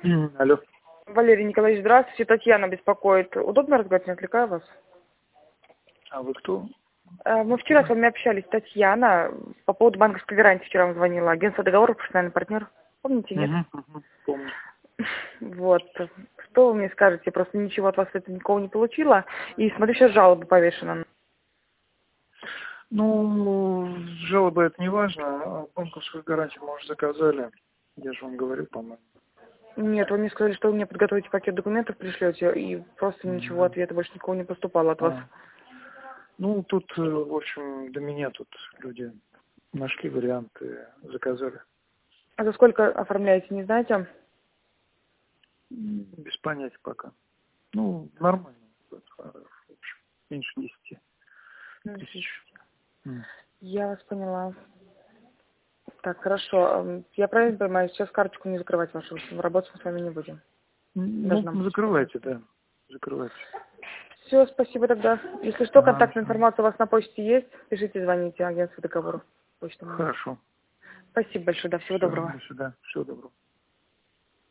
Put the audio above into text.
Алло. Валерий Николаевич, здравствуйте. Татьяна беспокоит. Удобно разговаривать, не отвлекаю вас? А вы кто? Мы вчера с вами общались, Татьяна, по поводу банковской гарантии вчера вам звонила. Агентство договоров, профессиональный партнер. Помните, нет? Помню. Вот. Что вы мне скажете? Я просто ничего от вас это никого не получила. И смотрю, сейчас жалоба повешена. Ну, жалоба это не важно. А банковскую гарантию мы уже заказали. Я же вам говорил, по-моему. Нет, вы мне сказали, что вы мне подготовите пакет документов, пришлете, и просто ничего, ответа больше никого не поступало от вас. Ну, тут, в общем, до меня тут люди нашли варианты, заказали. А за сколько оформляете, не знаете? Без понятия пока. Ну, нормально. В общем, меньше 10 тысяч. Я вас поняла. Так, хорошо. Я правильно понимаю, сейчас карточку не закрывать вашу, работать мы с вами не будем. Ну, закрывайте, да. Закрывайте. Все, спасибо тогда. Если что, контактная информация у вас на почте есть, пишите, звоните, агентство договоров. Почта. Хорошо. Спасибо большое, да, всего доброго. До свидания. Всего доброго.